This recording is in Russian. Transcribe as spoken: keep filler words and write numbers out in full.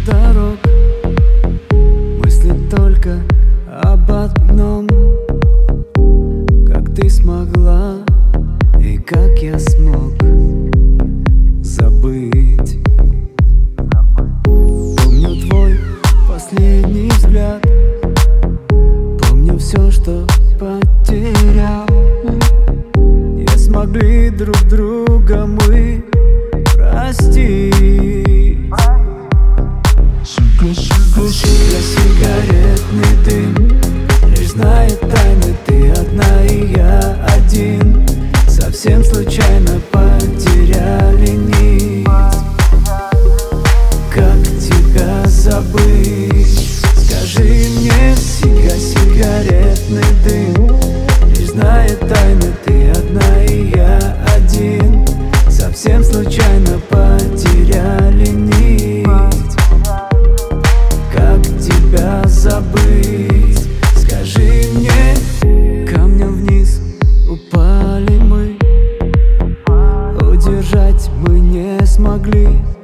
дорог мысли только об одном: как ты смогла и как я смог забыть. Помню твой последний взгляд, помню все, что потерял. Не смогли друг друга мы простить. Сигаретный дым лишь знает тайны, ты одна и я один. Совсем случайно потеряли нить. Как тебя забыть? Скажи мне, сига, сигаретный дым лишь знает тайны, ты одна и я один. Совсем случайно потеряли нить. Как тебя забыть? Скажи мне. Камнем вниз упали мы, удержать мы не смогли.